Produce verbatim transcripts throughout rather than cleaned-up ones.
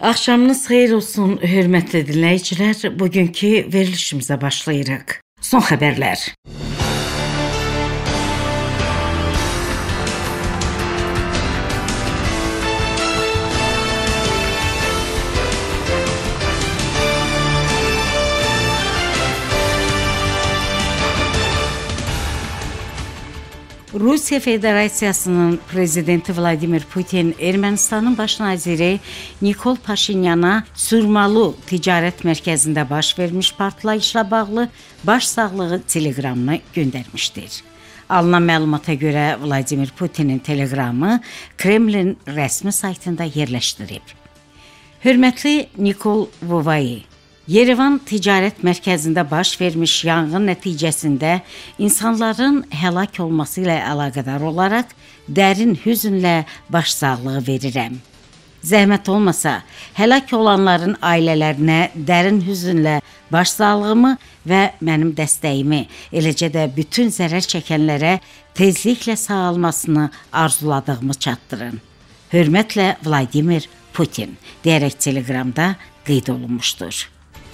Axşamınız xeyir olsun, hörmətli dinləyicilər. Bugünkü verilişimizə başlayırıq. Son xəbərlər. Rusiya Federasiyasının prezidenti Vladimir Putin Ermənistanın baş naziri Nikol Paşinyana Surmalu ticarət mərkəzində baş vermiş partlayışla bağlı baş sağlığı teleqramını göndərmişdir. Alınan məlumata görə Vladimir Putinin teleqramı Kremlin rəsmi saytında yerləşdirib. Hörmətli Nikol Vuvayi, Yerevan ticarət mərkəzində baş vermiş yanğın nəticəsində insanların həlak olması ilə əlaqədar olaraq dərin hüznlə başsağlığı verirəm. Zəhmət olmasa, həlak olanların ailələrinə dərin hüznlə başsağlığımı və mənim dəstəyimi, eləcə də bütün zərər çəkənlərə tezliklə sağalmasını arzuladığımı çatdırın. Hörmətlə Vladimir Putin deyərək teleqramda qeyd olunmuşdur.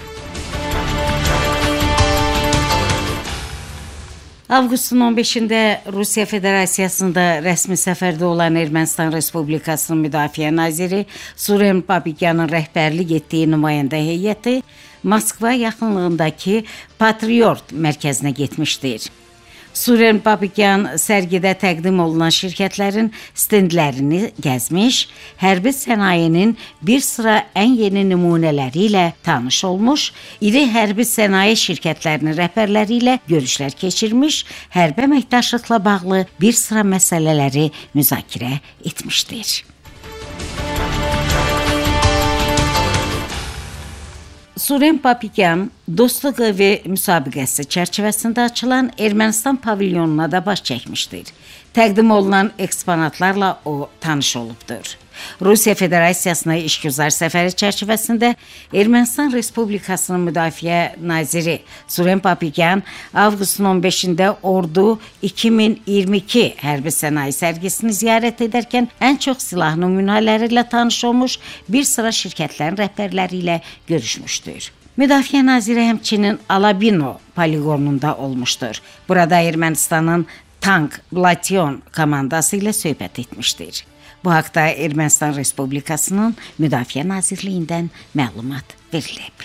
Avqustun on beşində Rusiya Federasiyasında rəsmi səfərdə olan Ermənistan Respublikasının Müdafiə naziri Suren Babikyanın rəhbərlik etdiyi nümayəndə heyəti Moskva yaxınlığındakı Patriot mərkəzinə getmişdir. Suren Babikyan sərgidə təqdim olunan şirkətlərin stendlərini gəzmiş, hərbi sənayenin bir sıra ən yeni nümunələri ilə tanış olmuş, iri hərbi sənaye şirkətlərinin rəhbərləri ilə görüşlər keçirmiş, hərbi əməkdaşlıqla bağlı bir sıra məsələləri müzakirə etmişdir. Suren Babikyan dostluq evi müsabiqəsi çərçivəsində açılan Ermənistan pavilyonuna da baş çəkmişdir. Təqdim olunan eksponatlarla o tanış olubdur. Rusiya Federasiyasına işgüzar səfəri çərçivəsində Ermənistan Respublikasının Müdafiə naziri Suren Babikyan avqustun on beşində Ordu iki min iyirmi iki hərbi sənaye sərgisini ziyarət edərkən ən çox silah nümunələri ilə tanış olmuş, bir sıra şirkətlərin rəhbərləri ilə görüşmüşdür. Müdafiə naziri həmçinin Alabino poligonunda olmuşdur. Burada Ermənistanın tank Blatyon komandası ilə söhbət etmişdir. Bu haqda Ermənistan Respublikasının Müdafiə Nazirliyindən məlumat verilib.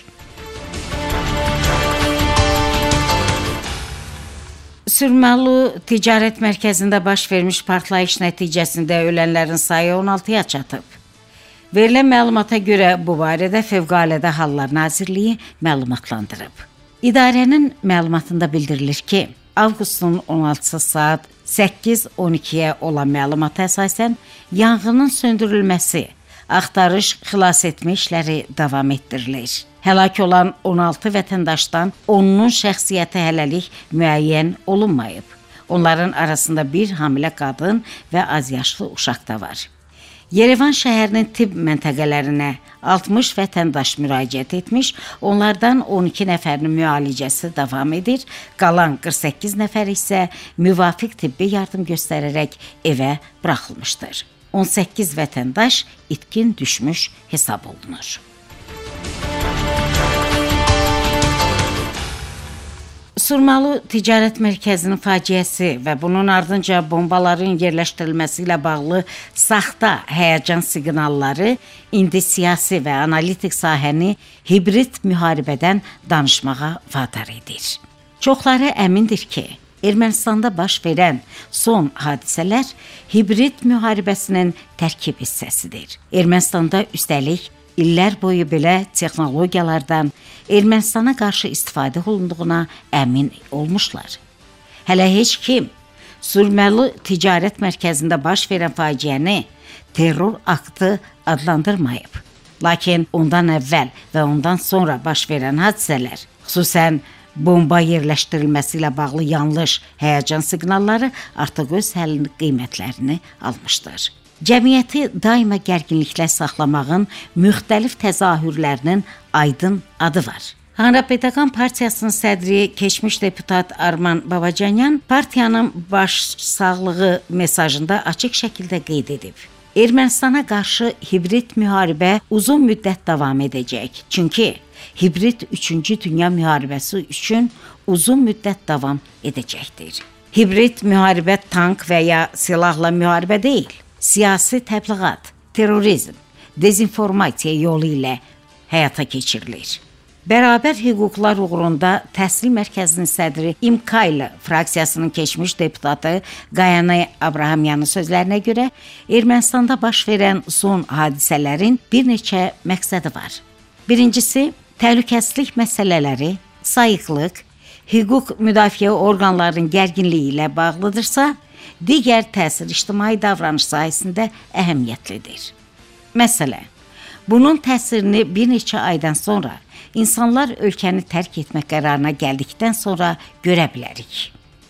Surmalu ticarət mərkəzində baş vermiş partlayış nəticəsində ölənlərin sayı on altıya çatıb. Verilən məlumata görə bu barədə Fövqəladə Hallar Nazirliyi məlumatlandırıb. İdarənin məlumatında bildirilir ki, avqustun on altısı saat səkkiz on ikiyə olan məlumata əsasən yanğının söndürülməsi, axtarış, xilas etmə işləri davam etdirilir. Həlak olan on altı vətəndaşdan onunun şəxsiyyəti hələlik müəyyən olunmayıb. Onların arasında bir hamilə qadın və azyaşlı uşaq da var. Yerevan şəhərinin tibb məntəqələrinə altmış vətəndaş müraciət etmiş, onlardan on iki nəfərin müalicəsi davam edir, qalan qırx səkkiz nəfər isə müvafiq tibbi yardım göstərərək evə buraxılmışdır. on səkkiz vətəndaş itkin düşmüş hesab olunur. Surmalu ticarət mərkəzinin faciəsi və bunun ardınca bombaların yerləşdirilməsi ilə bağlı saxta həyəcan siqnalları indi siyasi və analitik sahəni hibrid müharibədən danışmağa vadar edir. Çoxları əmindir ki, Ermənistanda baş verən son hadisələr hibrid müharibəsinin tərkib hissəsidir. Ermənistanda üstəlik illər boyu belə texnologiyalardan Ermənistana qarşı istifadə olunduğuna əmin olmuşlar. Hələ heç kim Surmalu ticarət mərkəzində baş verən faciəni terror aktı adlandırmayıb. Lakin ondan əvvəl və ondan sonra baş verən hadisələr, xüsusən bomba yerləşdirilməsi ilə bağlı yanlış həyəcan siqnalları artıq öz həllini qiymətlərini almışdır. Cəmiyyəti daima gərginliklə saxlamağın müxtəlif təzahürlərinin aydın adı var. Hanrapetaqan Partiyasının sədri keçmiş deputat Arman Babacanyan partiyanın baş sağlığı mesajında açıq şəkildə qeyd edib. Ermənistana qarşı hibrid müharibə uzun müddət davam edəcək. Çünki hibrid üçüncü Dünya müharibəsi üçün uzun müddət davam edəcəkdir. Hibrid müharibə tank və ya silahla müharibə deyil. Siyasi təbliğat, terrorizm, dezinformasiya yolu ilə həyata keçirilir. Bərabər hüquqlar uğrunda Təhsil Mərkəzinin sədri İmkaylı fraksiyasının keçmiş deputatı Qayane Abrahamyanın sözlərinə görə Ermənistanda baş verən son hadisələrin bir neçə məqsədi var. Birincisi, təhlükəsizlik məsələləri, sayıqlıq, hüquq müdafiə orqanlarının gərginliyi ilə bağlıdırsa, digər təsir ictimai davranış sahəsində əhəmiyyətlidir. Məsələn, bunun təsirini bir neçə aydan sonra insanlar ölkəni tərk etmək qərarına gəldikdən sonra görə bilərik.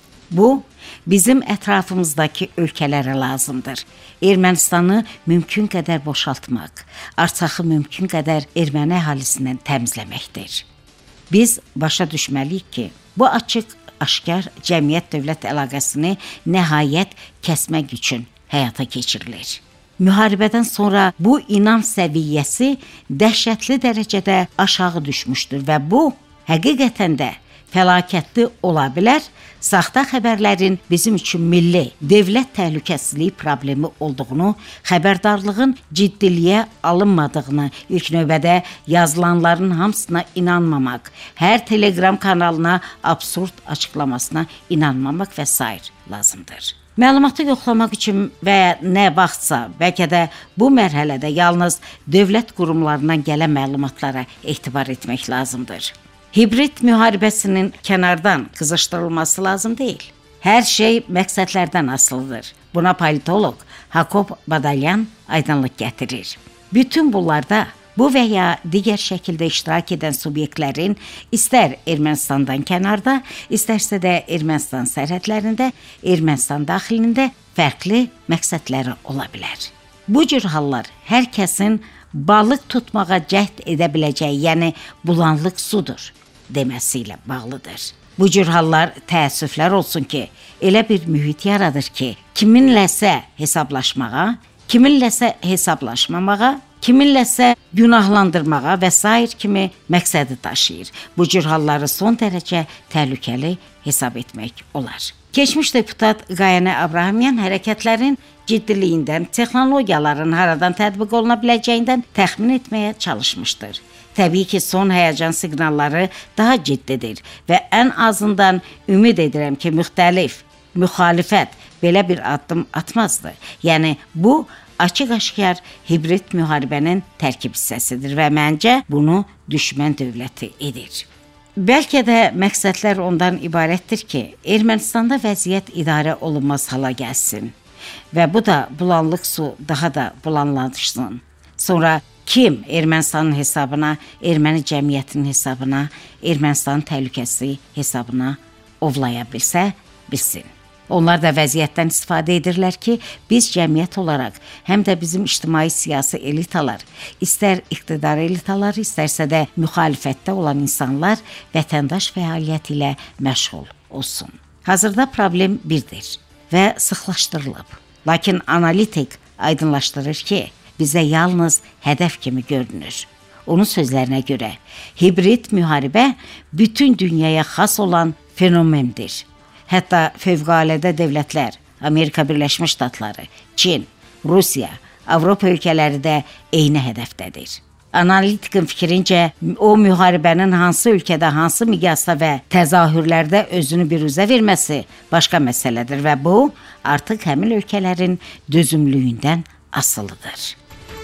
Bu, bizim ətrafımızdakı ölkələrə lazımdır. Ermənistanı mümkün qədər boşaltmaq, Arçaxı mümkün qədər erməni əhalisindən təmizləməkdir. Biz başa düşməliyik ki, bu açıq, aşkar cəmiyyət-dövlət əlaqəsini nəhayət kəsmək üçün həyata keçirilir. Müharibədən sonra bu inam səviyyəsi dəhşətli dərəcədə aşağı düşmüşdür və bu, həqiqətən də fəlakətli ola bilər, saxta xəbərlərin bizim üçün milli, dövlət təhlükəsizliyi problemi olduğunu, xəbərdarlığın ciddiliyə alınmadığını, ilk növbədə yazılanların hamısına inanmamaq, hər telegram kanalına absurd açıqlamasına inanmamaq və sair lazımdır. Məlumatı yoxlamaq üçün və nə vaxtsa, bəlkə də bu mərhələdə yalnız dövlət qurumlarından gələn məlumatlara etibar etmək lazımdır. Hibrid müharibəsinin kənardan qızışdırılması lazım deyil. Hər şey məqsədlərdən asılıdır. Buna politoloq Hakob Badalyan aydınlıq gətirir. Bütün bunlarda bu və ya digər şəkildə iştirak edən subyektlərin istər Ermənistandan kənarda, istərsə də Ermənistan sərhədlərində, Ermənistan daxilində fərqli məqsədləri ola bilər. Bu cür hallar hər kəsin balıq tutmağa cəhd edə biləcəyi, yəni bulanlıq sudur deməsi ilə bağlıdır. Bu cür hallar təəssüflər olsun ki, elə bir mühit yaradır ki, kiminləsə hesablaşmağa, kiminləsə hesablaşmamağa, kiminləsə günahlandırmağa və sair kimi məqsədi daşıyır. Bu cür halları son dərəcə təhlükəli hesab etmək olar. Keçmiş deputat Qayane Abrahamyan hərəkətlərin ciddiliyindən, texnologiyaların haradan tətbiq oluna biləcəyindən təxmin etməyə çalışmışdır. Təbii ki, son həyəcan siqnalları daha ciddidir və ən azından ümid edirəm ki, müxtəlif, müxalifət belə bir addım atmazdı. Yəni, bu, açıq-aşkar hibrid müharibənin tərkib hissəsidir və məncə bunu düşmən dövləti edir. Bəlkə də məqsədlər ondan ibarətdir ki, Ermənistanda vəziyyət idarə olunmaz hala gəlsin və bu da bulanlıq su daha da bulanlaşsın. Sonra kim Ermənistanın hesabına, erməni cəmiyyətinin hesabına, Ermənistanın təhlükəsi hesabına ovlaya bilsə, bilsin. Onlar da vəziyyətdən istifadə edirlər ki, biz cəmiyyət olaraq, həm də bizim ictimai-siyasi elitalar, istər iqtidar elitaları, istərsə də müxalifətdə olan insanlar vətəndaş fəaliyyəti ilə məşğul olsun. Hazırda problem birdir və sıxlaşdırılıb. Lakin analitik aydınlaşdırır ki, bizə yalnız hədəf kimi görünür. Onun sözlərinə görə, hibrid müharibə bütün dünyaya xas olan fenomendir. Hətta fövqəladə dövlətlər, Amerika Birləşmiş Ştatları, Çin, Rusiya, Avropa ölkələri də eyni hədəfdədir. Analitikin fikrincə, o müharibənin hansı ölkədə, hansı miqyasda və təzahürlərdə özünü biruzə verməsi başqa məsələdir və bu, artıq həmin ölkələrin dözümlüyündən asılıdır.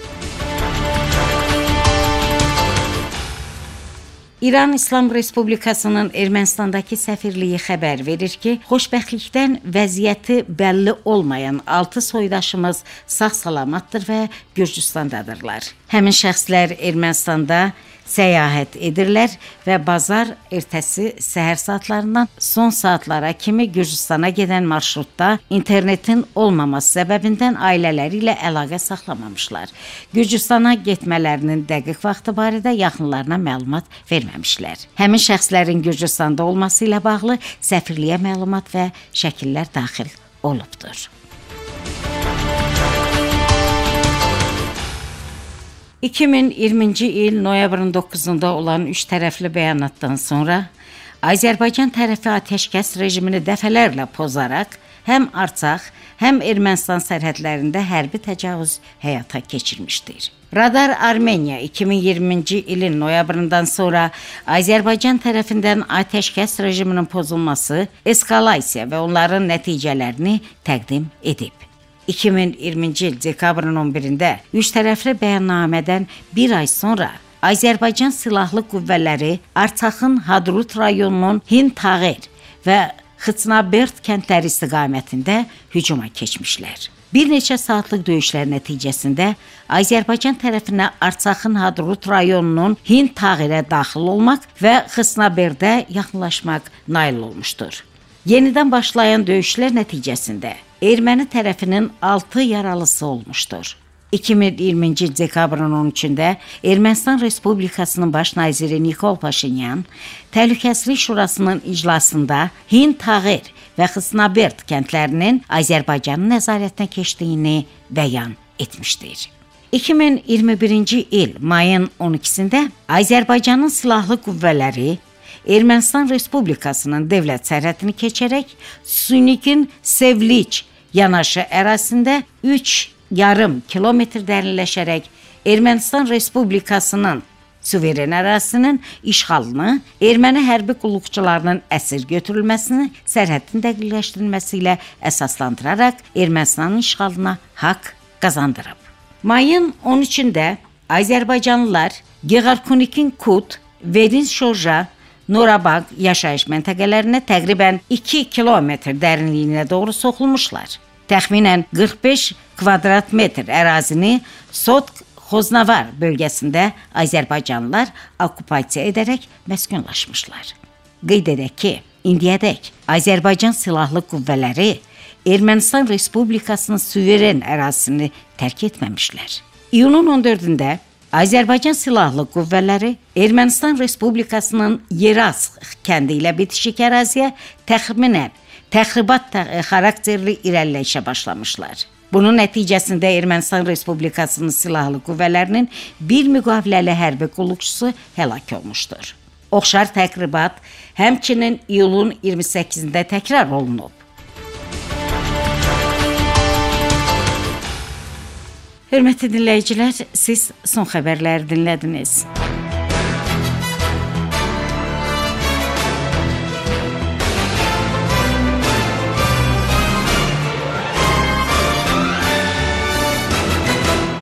İran İslam Respublikasının Ermənistandakı səfirliyi xəbər verir ki, xoşbəxtlikdən vəziyyəti bəlli olmayan altı soydaşımız sağ-salamatdır və Gürcüstandadırlar. Həmin şəxslər Ermənistanda səyahət edirlər və bazar ertəsi səhər saatlarından son saatlara kimi Gürcüstana gedən marşrutda internetin olmaması səbəbindən ailələri ilə əlaqə saxlamamışlar. Gürcüstana getmələrinin dəqiq vaxtı barədə yaxınlarına məlumat verməmişlər. Həmin şəxslərin Gürcüstanda olması ilə bağlı səfirliyə məlumat və şəkillər daxil olubdur. iki min iyirminci il noyabrın doqquzunda olan üç tərəfli bəyanatdan sonra Azərbaycan tərəfi atəşkəs rejimini dəfələrlə pozaraq həm Artsaq, həm Ermənistan sərhədlərində hərbi təcavüz həyata keçirmişdir. Radar Armeniya iki min iyirminci ilin noyabrından sonra Azərbaycan tərəfindən atəşkəs rejiminin pozulması, eskalasiya və onların nəticələrini təqdim edib. iki min iyirminci il dekabrın on birində üç tərəfli bəyannamədən bir ay sonra Azərbaycan Silahlı Qüvvələri Artsaqın Hadrut rayonunun Hintağer və Xıçnaberd kəndləri istiqamətində hücuma keçmişlər. Bir neçə saatlıq döyüşlər nəticəsində Azərbaycan tərəfinə Artsaqın Hadrut rayonunun Hintağerə daxil olmaq və Xıçnaberdə yaxınlaşmaq nail olmuşdur. Yenidən başlayan döyüşlər nəticəsində erməni tərəfinin altı yaralısı olmuşdur. iki min iyirminci il dekabrın on üçündə Ermənistan Respublikasının baş naziri Nikol Paşinyan Təhlükəsizlik Şurasının iclasında Hintağer və Xıçnaberd kəndlərinin Azərbaycanın nəzarətinə keçdiyini bəyan etmişdir. iki min iyirmi birinci il mayın on ikisində Azərbaycanın Silahlı Qüvvələri Ermənistan Respublikasının dövlət sərhədini keçərək Sünikin Sevliç yanaşı ərazisində üç yarım kilometr dərinləşərək Ermənistan Respublikasının suveren ərazisinin işğalını, erməni hərbi qulluqçularının əsir götürülməsini, sərhədin dəqiqləşdirilməsi ilə əsaslandıraraq Ermənistanın işğalına haqq qazandırıb. Mayın on üçündə Azərbaycanlılar Geğarkunikin Kut, Vedin Şoja, Norabag yaşayış məntəqələrinə təqribən iki kilometr dərinliyinə doğru soxulmuşlar. Təxminən qırx beş kvadrat metr ərazini Sotq Xoznavar bölgəsində Azərbaycanlılar okupasiya edərək məskunlaşmışlar. Qeyd edək ki, indiyədək Azərbaycan Silahlı Qüvvələri Ermənistan Respublikasının suveren ərazisini tərk etməmişlər. İyunun on dördündə Azərbaycan Silahlı Qüvvələri Ermənistan Respublikasının Yeraz kəndi ilə bitişik əraziyə təxminən təxribat xarakterli irəliləyişə başlamışlar. Bunun nəticəsində Ermənistan Respublikasının Silahlı Qüvvələrinin bir müqaviləli hərbi qulluqçusu həlak olmuşdur. Oxşar təxribat həmçinin iyulun iyirmi səkkizində təkrar olunub. Hörmətli dinləyicilər, siz son xəbərləri dinlədiniz.